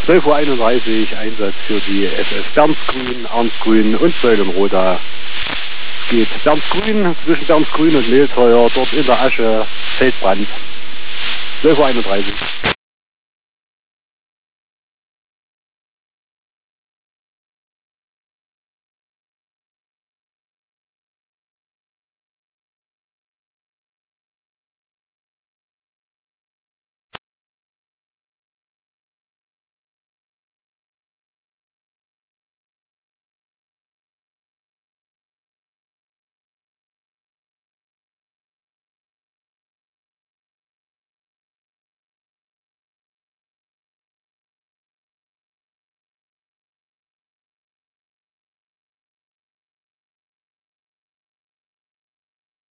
12:31 Uhr Einsatz für die SS Bernsgrün, Arnsgrün und Säulenroda. Es geht Bernsgrün, zwischen Bernsgrün und Mehlteuer, dort in der Asche, Feldbrand. 12:31 Uhr.